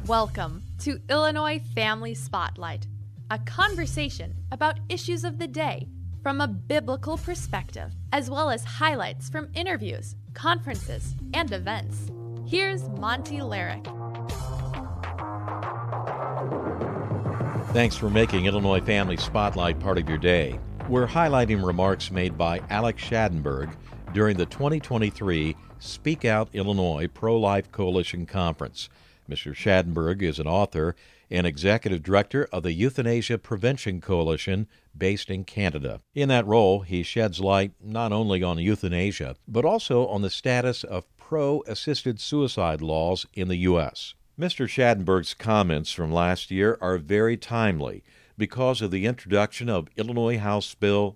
Welcome to Illinois Family Spotlight, a conversation about issues of the day from a biblical perspective, as well as highlights from interviews, conferences, and events. Here's Monty Larrick. Thanks for making Illinois Family Spotlight part of your day. We're highlighting remarks made by Alex Schadenberg during the 2023 Speak Out Illinois Pro-Life Coalition Conference. Mr. Schadenberg is an author and executive director of the Euthanasia Prevention Coalition based in Canada. In that role, he sheds light not only on euthanasia, but also on the status of pro-assisted suicide laws in the U.S. Mr. Schadenberg's comments from last year are very timely because of the introduction of Illinois House Bill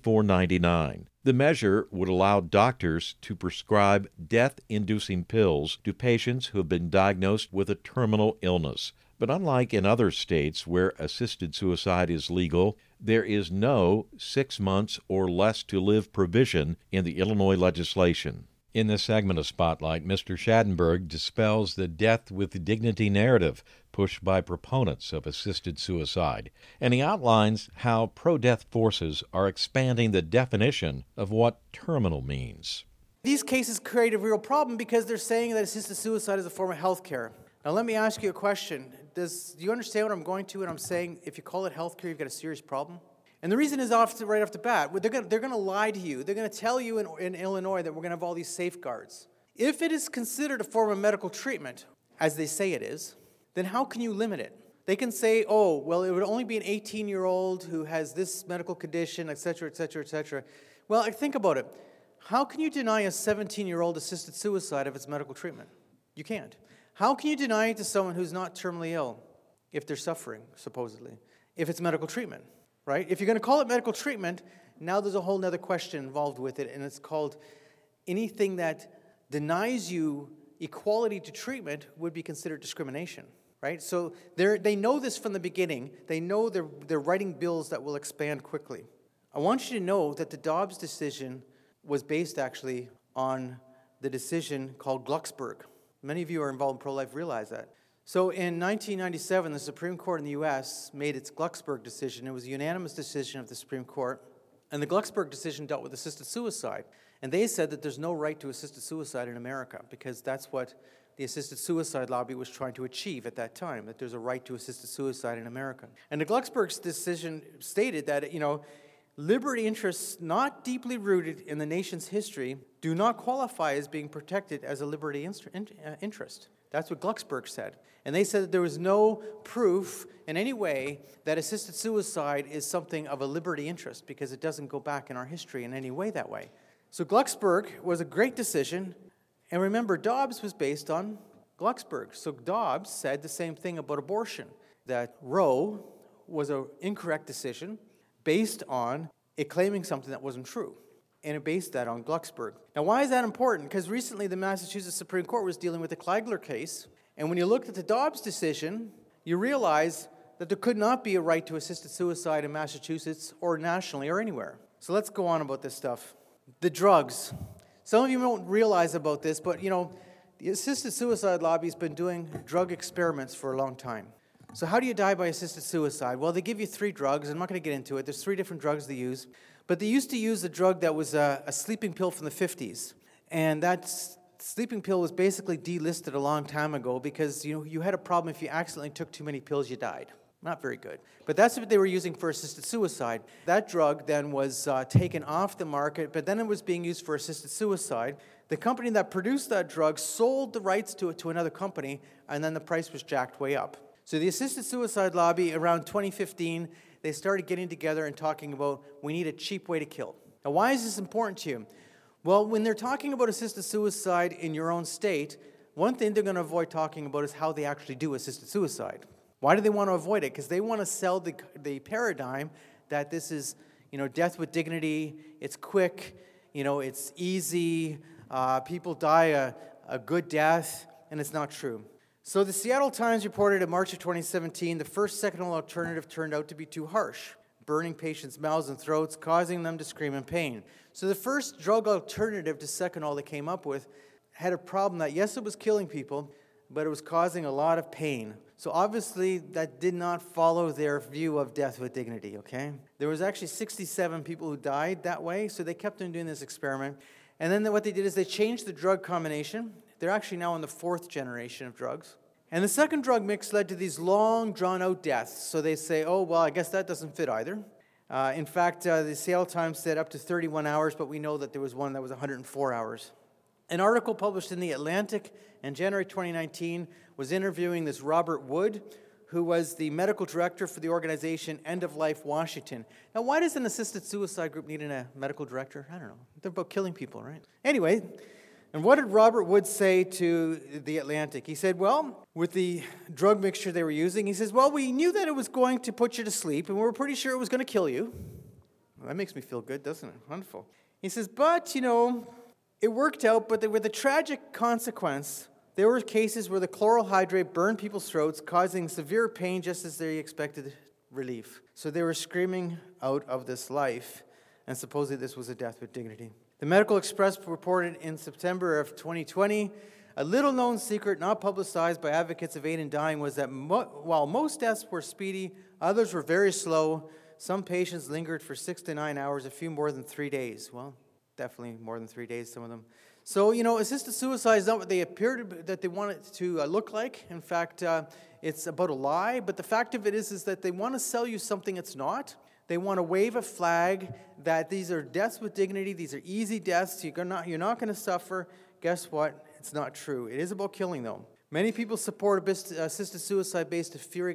3499. The measure would allow doctors to prescribe death-inducing pills to patients who have been diagnosed with a terminal illness. But unlike in other states where assisted suicide is legal, there is no 6 months or less to live provision in the Illinois legislation. In this segment of Spotlight, Mr. Schadenberg dispels the death with dignity narrative pushed by proponents of assisted suicide, and he outlines how pro-death forces are expanding the definition of what terminal means. These cases create a real problem because they're saying that assisted suicide is a form of health care. Now let me ask you a question. Do you understand what I'm going to when I'm saying if you call it health care, you've got a serious problem? And the reason is right off the bat, they're going to lie to you. They're going to tell you in Illinois that we're going to have all these safeguards. If it is considered a form of medical treatment, as they say it is, then how can you limit it? They can say, oh, well, it would only be an 18-year-old who has this medical condition, et cetera, et cetera, et cetera. Well, think about it. How can you deny a 17-year-old assisted suicide if it's medical treatment? You can't. How can you deny it to someone who's not terminally ill if they're suffering, supposedly, if it's medical treatment? Right? If you're going to call it medical treatment, now there's a whole other question involved with it, and it's called anything that denies you equality to treatment would be considered discrimination. Right? So they know this from the beginning. They know they're writing bills that will expand quickly. I want you to know that the Dobbs decision was based actually on the decision called Glucksberg. Many of you who are involved in pro-life realize that. So in 1997, the Supreme Court in the U.S. made its Glucksberg decision. It was a unanimous decision of the Supreme Court. And the Glucksberg decision dealt with assisted suicide. And they said that there's no right to assisted suicide in America because that's what the assisted suicide lobby was trying to achieve at that time, that there's a right to assisted suicide in America. And the Glucksberg decision stated that, liberty interests not deeply rooted in the nation's history do not qualify as being protected as a liberty interest. That's what Glucksberg said. And they said that there was no proof in any way that assisted suicide is something of a liberty interest because it doesn't go back in our history in any way that way. So Glucksberg was a great decision. And remember, Dobbs was based on Glucksberg. So Dobbs said the same thing about abortion, that Roe was an incorrect decision based on it claiming something that wasn't true. And it based that on Glucksberg. Now, why is that important? Because recently the Massachusetts Supreme Court was dealing with the Klagler case. And when you looked at the Dobbs decision, you realize that there could not be a right to assisted suicide in Massachusetts or nationally or anywhere. So let's go on about this stuff. The drugs. Some of you don't realize about this, but the assisted suicide lobby's been doing drug experiments for a long time. So how do you die by assisted suicide? Well, they give you 3 drugs. I'm not going to get into it. There's 3 different drugs they use. But they used to use a drug that was a sleeping pill from the 50s. And that sleeping pill was basically delisted a long time ago because you had a problem if you accidentally took too many pills, you died. Not very good. But that's what they were using for assisted suicide. That drug then was taken off the market, but then it was being used for assisted suicide. The company that produced that drug sold the rights to it to another company, and then the price was jacked way up. So the assisted suicide lobby around 2015, they started getting together and talking about we need a cheap way to kill. Now, why is this important to you? Well, when they're talking about assisted suicide in your own state, one thing they're going to avoid talking about is how they actually do assisted suicide. Why do they want to avoid it? Because they want to sell the paradigm that this is, death with dignity, it's quick, it's easy, people die a good death, and it's not true. So the Seattle Times reported in March of 2017, the first second alternative turned out to be too harsh, burning patients' mouths and throats, causing them to scream in pain. So the first drug alternative to Seconal they came up with had a problem that, yes, it was killing people, but it was causing a lot of pain. So obviously that did not follow their view of death with dignity, okay? There was actually 67 people who died that way, so they kept on doing this experiment. And then what they did is they changed the drug combination. They're actually now on the 4th generation of drugs. And the second drug mix led to these long, drawn-out deaths. So they say, oh, well, I guess that doesn't fit either. In fact, the Seattle Times said up to 31 hours, but we know that there was one that was 104 hours. An article published in The Atlantic in January 2019 was interviewing this Robert Wood, who was the medical director for the organization End of Life Washington. Now, why does an assisted suicide group need a medical director? I don't know. They're about killing people, right? Anyway, and what did Robert Wood say to The Atlantic? He said, well, with the drug mixture they were using, he says, well, we knew that it was going to put you to sleep, and we were pretty sure it was going to kill you. Well, that makes me feel good, doesn't it? Wonderful. He says, but, it worked out, but with a tragic consequence. There were cases where the chloral hydrate burned people's throats, causing severe pain just as they expected relief. So they were screaming out of this life, and supposedly this was a death with dignity. The Medical Express reported in September of 2020, a little-known secret not publicized by advocates of aid in dying was that while most deaths were speedy, others were very slow. Some patients lingered for 6 to 9 hours, a few more than 3 days. Well, definitely more than 3 days, some of them. So, assisted suicide is not what they that they want it to look like. In fact, it's about a lie. But the fact of it is that they want to sell you something it's not. They want to wave a flag that these are deaths with dignity. These are easy deaths. You're not going to suffer. Guess what? It's not true. It is about killing, though. Many people support assisted suicide based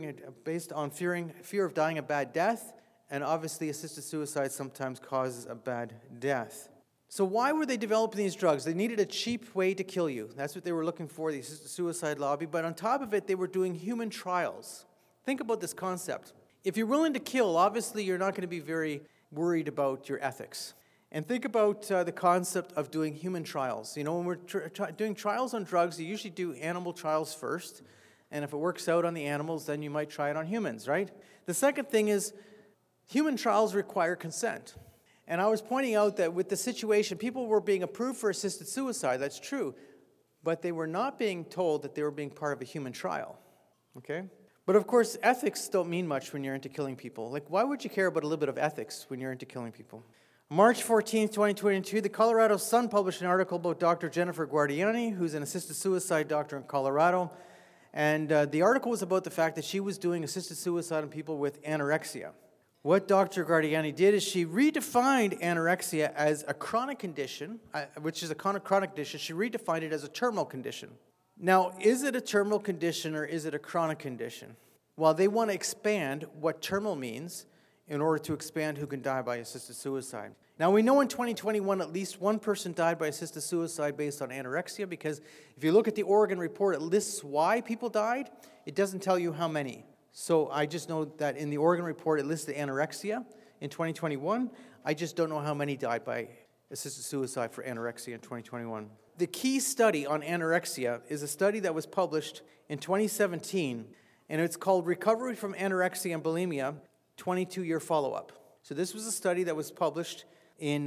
on fear of dying a bad death. And obviously, assisted suicide sometimes causes a bad death. So why were they developing these drugs? They needed a cheap way to kill you. That's what they were looking for, the assisted suicide lobby. But on top of it, they were doing human trials. Think about this concept. If you're willing to kill, obviously you're not going to be very worried about your ethics. And think about the concept of doing human trials. When we're doing trials on drugs, you usually do animal trials first. And if it works out on the animals, then you might try it on humans, right? The second thing is human trials require consent. And I was pointing out that with the situation, people were being approved for assisted suicide, that's true, but they were not being told that they were being part of a human trial, okay? But of course, ethics don't mean much when you're into killing people. Like, why would you care about a little bit of ethics when you're into killing people? March 14th, 2022, the Colorado Sun published an article about Dr. Jennifer Guardiani, who's an assisted suicide doctor in Colorado, and the article was about the fact that she was doing assisted suicide on people with anorexia. What Dr. Guardiani did is she redefined anorexia as a chronic condition, which is a chronic condition. She redefined it as a terminal condition. Now, is it a terminal condition or is it a chronic condition? Well, they want to expand what terminal means in order to expand who can die by assisted suicide. Now, we know in 2021 at least one person died by assisted suicide based on anorexia, because if you look at the Oregon report, it lists why people died. It doesn't tell you how many. So I just know that in the Oregon report, it listed anorexia in 2021. I just don't know how many died by assisted suicide for anorexia in 2021. The key study on anorexia is a study that was published in 2017, and it's called Recovery from Anorexia and Bulimia, 22-year follow-up. So this was a study that was published in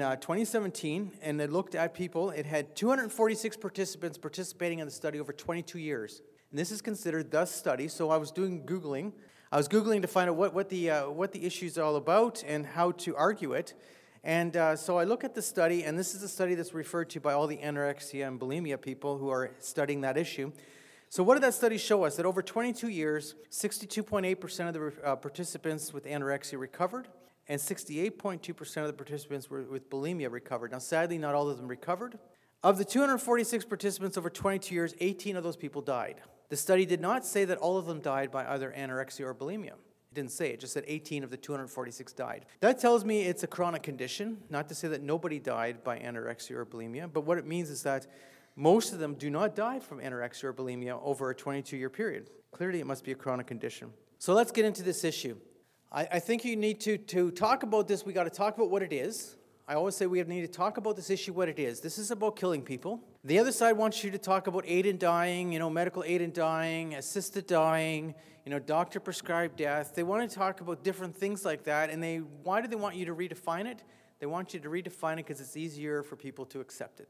2017, and it looked at people. It had 246 participants participating in the study over 22 years. And this is considered the study. So I was doing Googling. I was Googling to find out what the issues are all about and how to argue it. And so I look at the study, and this is a study that's referred to by all the anorexia and bulimia people who are studying that issue. So what did that study show us? That over 22 years, 62.8% of the participants with anorexia recovered, and 68.2% of the participants with bulimia recovered. Now, sadly, not all of them recovered. Of the 246 participants over 22 years, 18 of those people died. The study did not say that all of them died by either anorexia or bulimia. It didn't say. It just said 18 of the 246 died. That tells me it's a chronic condition, not to say that nobody died by anorexia or bulimia, but what it means is that most of them do not die from anorexia or bulimia over a 22-year period. Clearly, it must be a chronic condition. So let's get into this issue. I think you need to talk about this. We got to talk about what it is. I always say we need to talk about this issue, what it is. This is about killing people. The other side wants you to talk about aid in dying, medical aid in dying, assisted dying, doctor-prescribed death. They want to talk about different things like that, and why do they want you to redefine it? They want you to redefine it because it's easier for people to accept it then.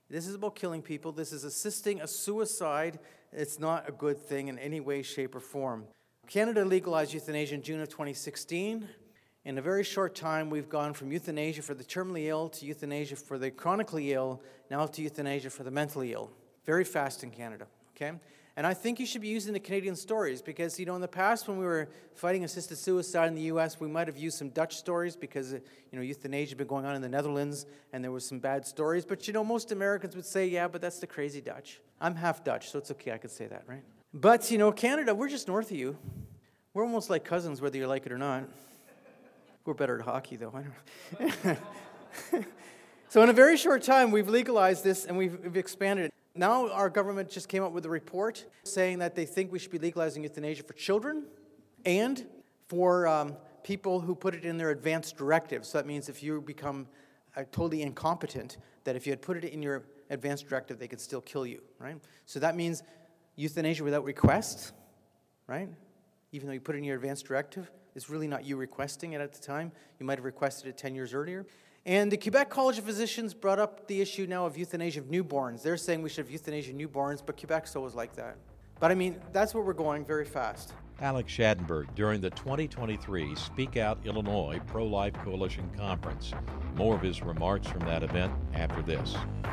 This is about killing people. This is assisting a suicide. It's not a good thing in any way, shape, or form. Canada legalized euthanasia in June of 2016. In a very short time, we've gone from euthanasia for the terminally ill to euthanasia for the chronically ill, now to euthanasia for the mentally ill. Very fast in Canada, okay? And I think you should be using the Canadian stories because, in the past when we were fighting assisted suicide in the U.S., we might have used some Dutch stories because, euthanasia had been going on in the Netherlands and there were some bad stories. But, most Americans would say, yeah, but that's the crazy Dutch. I'm half Dutch, so it's okay, I could say that, right? But, Canada, we're just north of you. We're almost like cousins, whether you like it or not. We're better at hockey, though. I don't know. So in a very short time, we've legalized this and we've expanded it. Now our government just came up with a report saying that they think we should be legalizing euthanasia for children and for people who put it in their advance directive. So that means if you become totally incompetent, that if you had put it in your advance directive, they could still kill you, right? So that means euthanasia without request, right? Even though you put it in your advance directive, it's really not you requesting it at the time. You might have requested it 10 years earlier. And the Quebec College of Physicians brought up the issue now of euthanasia of newborns. They're saying we should have euthanasia of newborns, but Quebec's always like that. But that's where we're going very fast. Alex Schadenberg during the 2023 Speak Out Illinois Pro-Life Coalition Conference. More of his remarks from that event after this.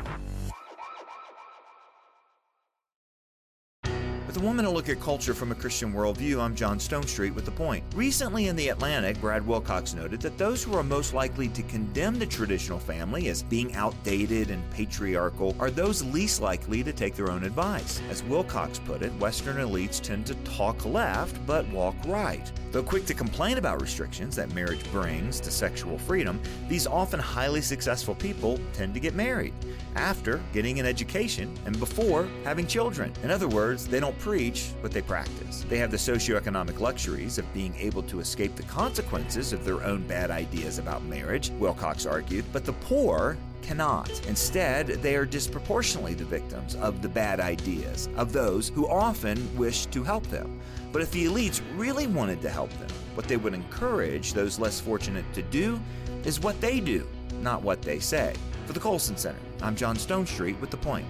With a woman to look at culture from a Christian worldview, I'm John Stonestreet with The Point. Recently in The Atlantic, Brad Wilcox noted that those who are most likely to condemn the traditional family as being outdated and patriarchal are those least likely to take their own advice. As Wilcox put it, Western elites tend to talk left but walk right. Though quick to complain about restrictions that marriage brings to sexual freedom, these often highly successful people tend to get married after getting an education and before having children. In other words, they don't preach what they practice. They have the socioeconomic luxuries of being able to escape the consequences of their own bad ideas about marriage, Wilcox argued, but the poor cannot. Instead, they are disproportionately the victims of the bad ideas of those who often wish to help them. But if the elites really wanted to help them, what they would encourage those less fortunate to do is what they do, not what they say. For the Colson Center, I'm John Stonestreet with The Point.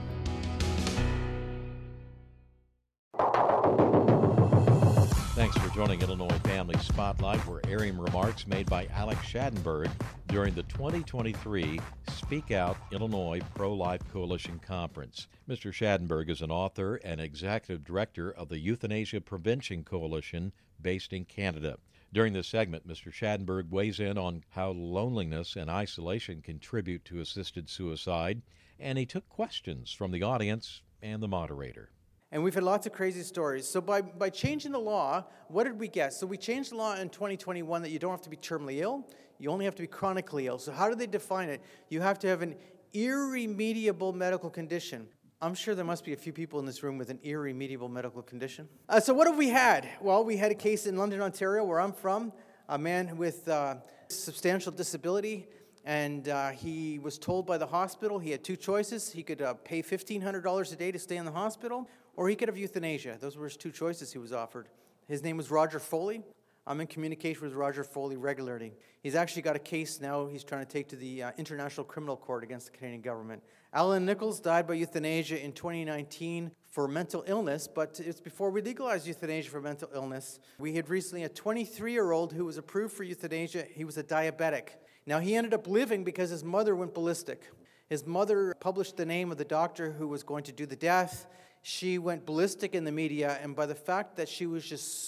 Thanks for joining Illinois Family Spotlight. We're airing remarks made by Alex Schadenberg during the 2023 Speak Out Illinois Pro-Life Coalition Conference. Mr. Schadenberg is an author and executive director of the Euthanasia Prevention Coalition based in Canada. During this segment, Mr. Schadenberg weighs in on how loneliness and isolation contribute to assisted suicide, and he took questions from the audience and the moderator. And we've had lots of crazy stories. So by changing the law, what did we get? So we changed the law in 2021 that you don't have to be terminally ill, you only have to be chronically ill. So how do they define it? You have to have an irremediable medical condition. I'm sure there must be a few people in this room with an irremediable medical condition. So what have we had? Well, we had a case in London, Ontario, where I'm from, a man with substantial disability, and he was told by the hospital he had two choices. He could pay $1,500 a day to stay in the hospital, or he could have euthanasia. Those were his two choices he was offered. His name was Roger Foley. I'm in communication with Roger Foley regularly. He's actually got a case now he's trying to take to the International Criminal Court against the Canadian government. Alan Nichols died by euthanasia in 2019 for mental illness, but it's before we legalized euthanasia for mental illness. We had recently a 23-year-old who was approved for euthanasia. He was a diabetic. Now, he ended up living because his mother went ballistic. His mother published the name of the doctor who was going to do the death. She went ballistic in the media, and by the fact that she was just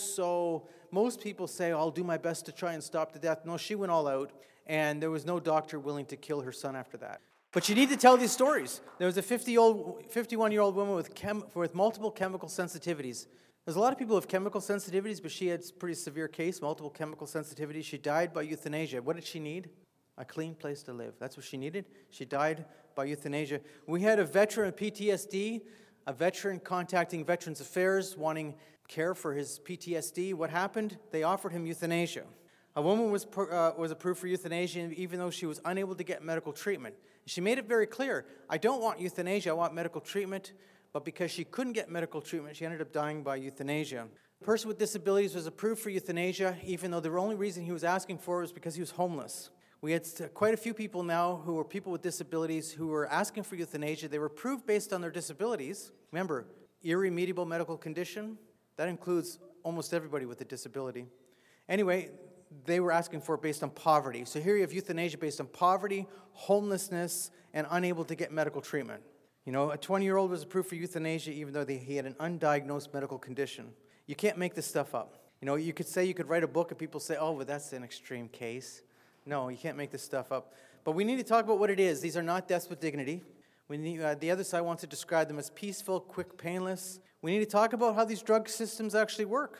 so, most people say, I'll do my best to try and stop the death. No, she went all out, and there was no doctor willing to kill her son after that. But you need to tell these stories. There was a 51-year-old woman with multiple chemical sensitivities. There's a lot of people with chemical sensitivities, but she had a pretty severe case, multiple chemical sensitivities. She died by euthanasia. What did she need? A clean place to live. That's what she needed. She died by euthanasia. We had a veteran with PTSD, a veteran contacting Veterans Affairs wanting care for his PTSD. What happened? They offered him euthanasia. A woman was approved for euthanasia even though she was unable to get medical treatment. She made it very clear, I don't want euthanasia, I want medical treatment. But because she couldn't get medical treatment, she ended up dying by euthanasia. A person with disabilities was approved for euthanasia, even though the only reason he was asking for it was because he was homeless. We had quite a few people now who were people with disabilities who were asking for euthanasia. They were approved based on their disabilities. Remember, irremediable medical condition, that includes almost everybody with a disability. Anyway, they were asking for it based on poverty. So here you have euthanasia based on poverty, homelessness, and unable to get medical treatment. You know, a 20-year-old was approved for euthanasia even though he had an undiagnosed medical condition. You can't make this stuff up. You know, you could write a book and people say, oh, well, that's an extreme case. No, you can't make this stuff up. But we need to talk about what it is. These are not deaths with dignity. We need, the other side wants to describe them as peaceful, quick, painless. We need to talk about how these drug systems actually work.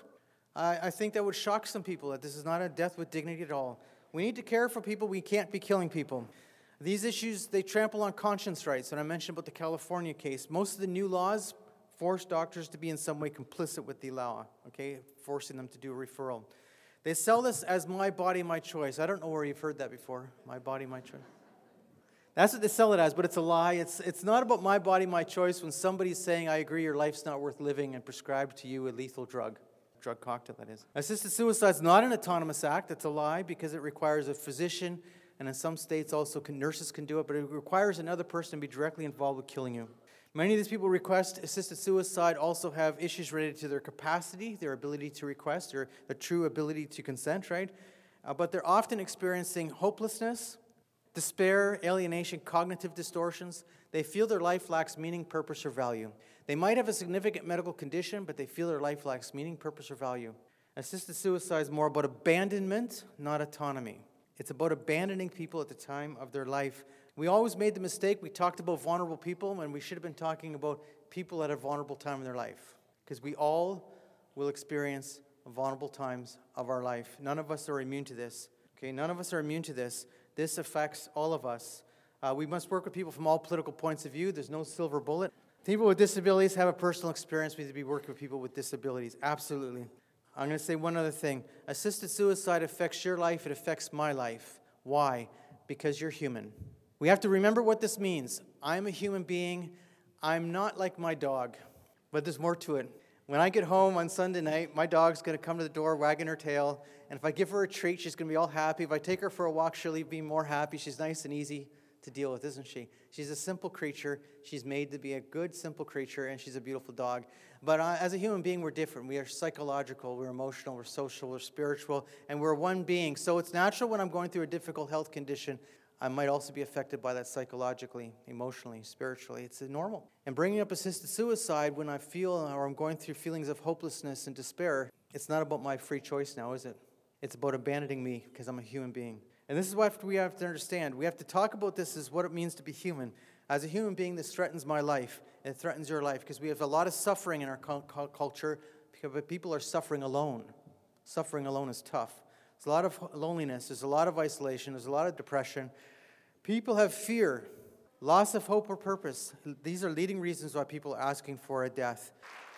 I think that would shock some people, that this is not a death with dignity at all. We need to care for people. We can't be killing people. These issues, they trample on conscience rights. And I mentioned about the California case. Most of the new laws force doctors to be in some way complicit with the law, okay, forcing them to do a referral. They sell this as my body, my choice. I don't know where you've heard that before, my body, my choice. That's what they sell it as, but it's a lie. It's not about my body, my choice when somebody's saying, I agree, your life's not worth living, and prescribe to you a lethal drug cocktail, that is. Assisted suicide is not an autonomous act. It's a lie because it requires a physician, and in some states also nurses can do it, but it requires another person to be directly involved with killing you. Many of these people request assisted suicide also have issues related to their capacity, their ability to request, or their true ability to consent, right? But they're often experiencing hopelessness, despair, alienation, cognitive distortions. They feel their life lacks meaning, purpose, or value. They might have a significant medical condition, but they feel their life lacks meaning, purpose, or value. Assisted suicide is more about abandonment, not autonomy. It's about abandoning people at the time of their life. We always made the mistake, we talked about vulnerable people, when we should have been talking about people at a vulnerable time in their life. Because we all will experience vulnerable times of our life. None of us are immune to this. Okay, none of us are immune to this. This affects all of us. We must work with people from all political points of view. There's no silver bullet. People with disabilities have a personal experience. We need to be working with people with disabilities. Absolutely. I'm going to say one other thing. Assisted suicide affects your life. It affects my life. Why? Because you're human. We have to remember what this means. I'm a human being. I'm not like my dog. But there's more to it. When I get home on Sunday night, my dog's going to come to the door wagging her tail. And if I give her a treat, she's going to be all happy. If I take her for a walk, she'll be more happy. She's nice and easy to deal with, isn't she? She's a simple creature. She's made to be a good, simple creature, and she's a beautiful dog. But as a human being, we're different. We are psychological, we're emotional, we're social, we're spiritual, and we're one being. So it's natural when I'm going through a difficult health condition, I might also be affected by that psychologically, emotionally, spiritually. It's normal. And bringing up assisted suicide when I feel or I'm going through feelings of hopelessness and despair, it's not about my free choice now, is it? It's about abandoning me because I'm a human being. And this is what we have to understand. We have to talk about this as what it means to be human. As a human being, this threatens my life. It threatens your life because we have a lot of suffering in our culture because people are suffering alone. Suffering alone is tough. There's a lot of loneliness. There's a lot of isolation. There's a lot of depression. People have fear, loss of hope or purpose. These are leading reasons why people are asking for a death.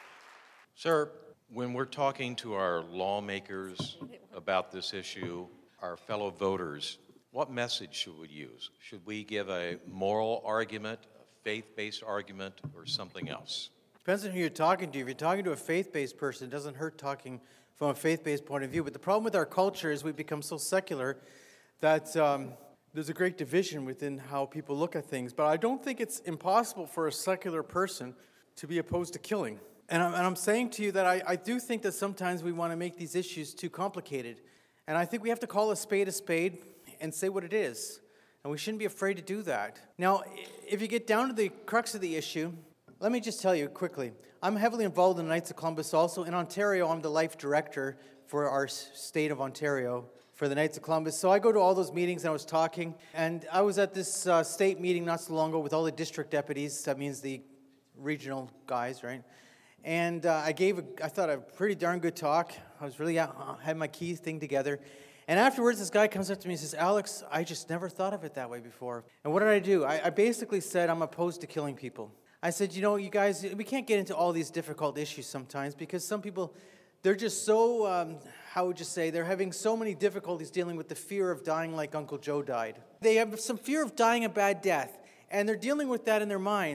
Sir, when we're talking to our lawmakers about this issue, our fellow voters, what message should we use? Should we give a moral argument, a faith-based argument, or something else? Depends on who you're talking to. If you're talking to a faith-based person, it doesn't hurt talking from a faith-based point of view. But the problem with our culture is we've become so secular that there's a great division within how people look at things. But I don't think it's impossible for a secular person to be opposed to killing. And I'm saying to you that I do think that sometimes we want to make these issues too complicated. And I think we have to call a spade and say what it is. And we shouldn't be afraid to do that. Now, if you get down to the crux of the issue, let me just tell you quickly. I'm heavily involved in the Knights of Columbus also. In Ontario, I'm the life director for our state of Ontario for the Knights of Columbus. So I go to all those meetings and I was talking. And I was at this state meeting not so long ago with all the district deputies. That means the regional guys, right? And I thought, a pretty darn good talk. I was really had my key thing together. And afterwards, this guy comes up to me and says, Alex, I just never thought of it that way before. And what did I do? I basically said I'm opposed to killing people. I said, you know, you guys, we can't get into all these difficult issues sometimes because some people, they're just so, how would you say, they're having so many difficulties dealing with the fear of dying like Uncle Joe died. They have some fear of dying a bad death, and they're dealing with that in their minds.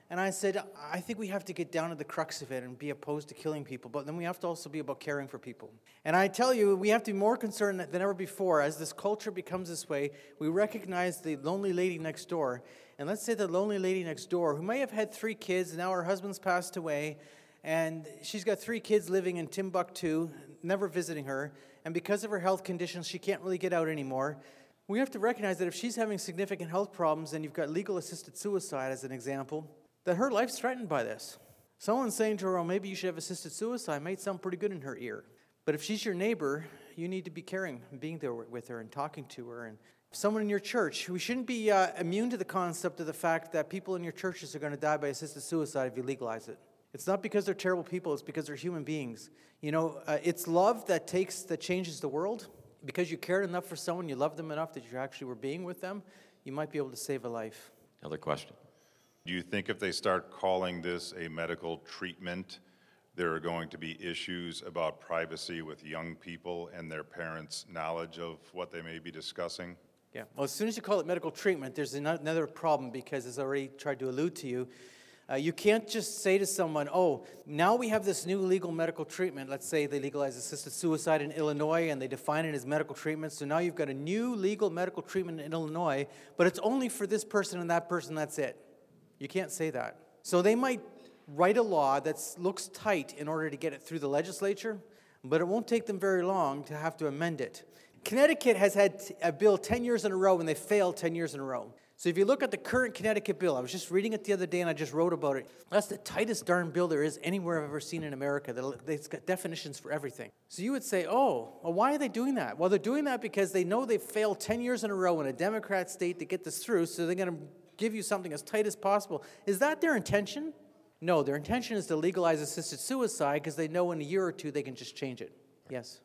And I said, I think we have to get down to the crux of it and be opposed to killing people, but then we have to also be about caring for people. And I tell you, we have to be more concerned than ever before. As this culture becomes this way, we recognize the lonely lady next door. And let's say the lonely lady next door, who may have had 3 kids, and now her husband's passed away, and she's got 3 kids living in Timbuktu, never visiting her, and because of her health conditions, she can't really get out anymore. We have to recognize that if she's having significant health problems, and you've got legal assisted suicide as an example, that her life's threatened by this. Someone saying to her, well, maybe you should have assisted suicide, might sound pretty good in her ear. But if she's your neighbor, you need to be caring and being there with her and talking to her. And someone in your church, we shouldn't be immune to the concept of the fact that people in your churches are going to die by assisted suicide if you legalize it. It's not because they're terrible people, it's because they're human beings. You know, it's love that changes the world. Because you cared enough for someone, you loved them enough that you actually were being with them, you might be able to save a life. Another question. Do you think if they start calling this a medical treatment, there are going to be issues about privacy with young people and their parents' knowledge of what they may be discussing? Yeah, well, as soon as you call it medical treatment, there's another problem because, as I already tried to allude to you, you can't just say to someone, oh, now we have this new legal medical treatment. Let's say they legalize assisted suicide in Illinois and they define it as medical treatment. So now you've got a new legal medical treatment in Illinois, but it's only for this person and that person, that's it. You can't say that. So they might write a law that looks tight in order to get it through the legislature, but it won't take them very long to have to amend it. Connecticut has had a bill 10 years in a row and they failed 10 years in a row. So if you look at the current Connecticut bill, I was just reading it the other day and I just wrote about it. That's the tightest darn bill there is anywhere I've ever seen in America. It's got definitions for everything. So you would say, oh, well, why are they doing that? Well, they're doing that because they know they've failed 10 years in a row in a Democrat state to get this through, so they're going to give you something as tight as possible. Is that their intention? No, their intention is to legalize assisted suicide because they know in a year or two they can just change it. Yes?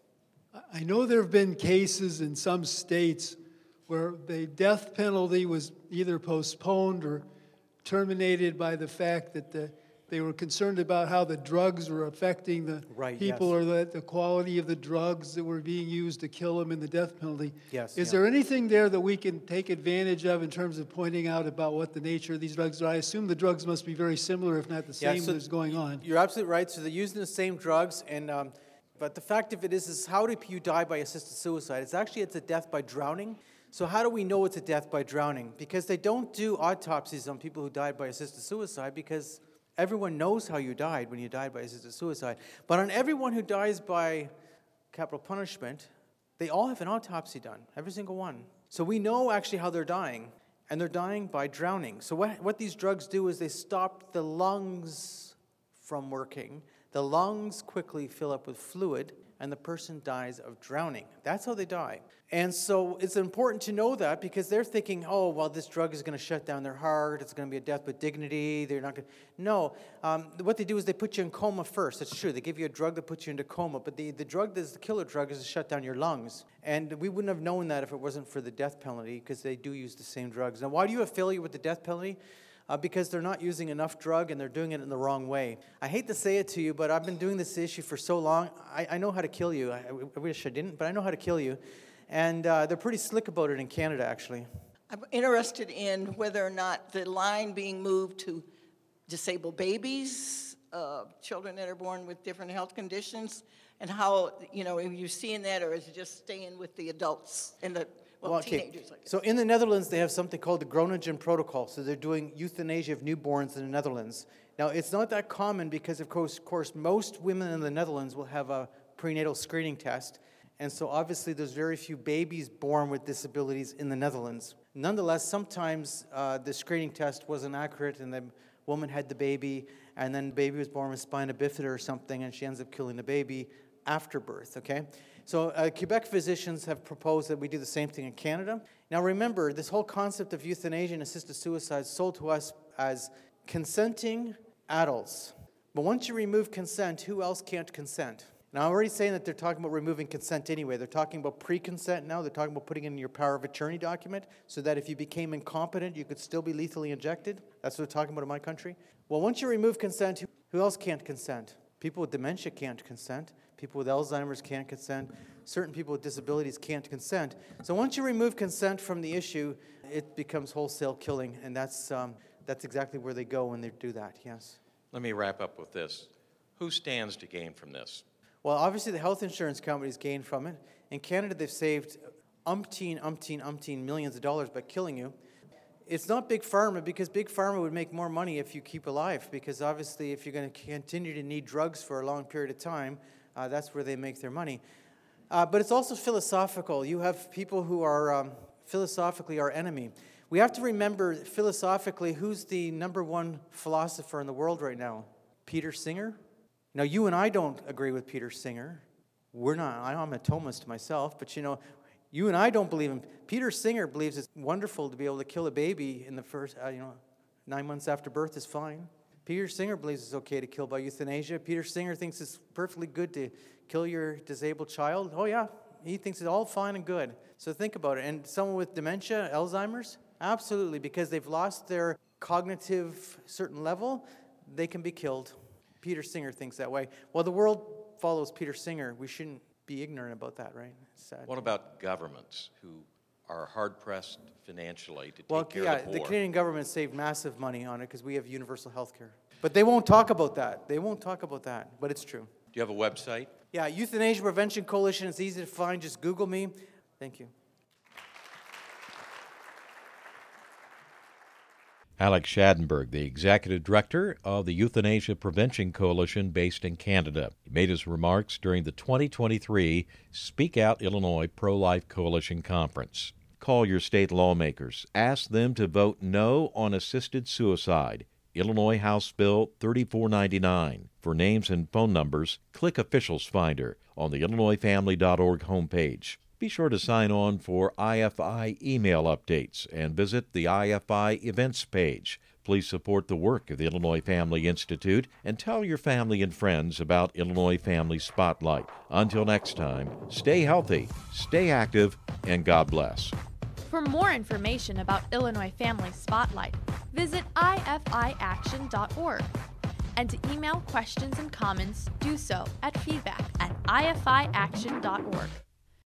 I know there have been cases in some states where the death penalty was either postponed or terminated by the fact that they were concerned about how the drugs were affecting the people, yes. Or the quality of the drugs that were being used to kill them in the death penalty. Yes. Is there anything there that we can take advantage of in terms of pointing out about what the nature of these drugs are? I assume the drugs must be very similar, if not the same, that's going on. You're absolutely right. So they're using the same drugs, and but the fact of it is how do you die by assisted suicide? It's a death by drowning. So how do we know it's a death by drowning? Because they don't do autopsies on people who died by assisted suicide because everyone knows how you died when you died by assisted suicide. But on everyone who dies by capital punishment, they all have an autopsy done, every single one. So we know actually how they're dying, and they're dying by drowning. So what these drugs do is they stop the lungs from working. The lungs quickly fill up with fluid, and the person dies of drowning. That's how they die. And so it's important to know that because they're thinking, oh, well, this drug is going to shut down their heart. It's going to be a death with dignity. They're not going to. No. What they do is they put you in coma first. That's true. They give you a drug that puts you into coma. But the drug that's the killer drug is to shut down your lungs. And we wouldn't have known that if it wasn't for the death penalty because they do use the same drugs. Now, why do you affiliate with the death penalty? Because they're not using enough drug and they're doing it in the wrong way. I hate to say it to you, but I've been doing this issue for so long. I know how to kill you. I wish I didn't, but I know how to kill you. And they're pretty slick about it in Canada, actually. I'm interested in whether or not the line being moved to disabled babies, children that are born with different health conditions, and how, are you seeing that, or is it just staying with the adults and the teenagers? So in the Netherlands, they have something called the Groningen Protocol. So they're doing euthanasia of newborns in the Netherlands. Now, it's not that common because, of course, most women in the Netherlands will have a prenatal screening test. And so obviously there's very few babies born with disabilities in the Netherlands. Nonetheless, sometimes the screening test wasn't accurate and the woman had the baby and then the baby was born with spina bifida or something and she ends up killing the baby after birth, okay? So Quebec physicians have proposed that we do the same thing in Canada. Now remember, this whole concept of euthanasia and assisted suicide is sold to us as consenting adults. But once you remove consent, who else can't consent? Now, I'm already saying that they're talking about removing consent anyway. They're talking about pre-consent now. They're talking about putting in your power of attorney document so that if you became incompetent, you could still be lethally injected. That's what they're talking about in my country. Well, once you remove consent, who else can't consent? People with dementia can't consent. People with Alzheimer's can't consent. Certain people with disabilities can't consent. So once you remove consent from the issue, it becomes wholesale killing, and that's that's exactly where they go when they do that, yes. Let me wrap up with this. Who stands to gain from this? Well, obviously the health insurance companies gain from it. In Canada, they've saved umpteen millions of dollars by killing you. It's not Big Pharma, because Big Pharma would make more money if you keep alive, because obviously if you're going to continue to need drugs for a long period of time, that's where they make their money. But it's also philosophical. You have people who are philosophically our enemy. We have to remember philosophically who's the number one philosopher in the world right now? Peter Singer? Now, you and I don't agree with Peter Singer. We're not. I'm a Thomist myself, but you and I don't believe him. Peter Singer believes it's wonderful to be able to kill a baby in the first, 9 months after birth is fine. Peter Singer believes it's okay to kill by euthanasia. Peter Singer thinks it's perfectly good to kill your disabled child. Oh yeah, he thinks it's all fine and good. So think about it. And someone with dementia, Alzheimer's, absolutely, because they've lost their cognitive certain level, they can be killed. Peter Singer thinks that way. Well, the world follows Peter Singer. We shouldn't be ignorant about that, right? It's sad. What about governments who are hard-pressed financially to take care of the poor? The Canadian government saved massive money on it because we have universal health care. But they won't talk about that. But it's true. Do you have a website? Yeah, Euthanasia Prevention Coalition. It's easy to find. Just Google me. Thank you. Alex Schadenberg, the Executive Director of the Euthanasia Prevention Coalition based in Canada. He made his remarks during the 2023 Speak Out Illinois Pro-Life Coalition Conference. Call your state lawmakers. Ask them to vote no on assisted suicide. Illinois House Bill 3499. For names and phone numbers, click Officials Finder on the IllinoisFamily.org homepage. Be sure to sign on for IFI email updates and visit the IFI events page. Please support the work of the Illinois Family Institute and tell your family and friends about Illinois Family Spotlight. Until next time, stay healthy, stay active, and God bless. For more information about Illinois Family Spotlight, visit ifiaction.org. And to email questions and comments, do so at feedback@ifiaction.org.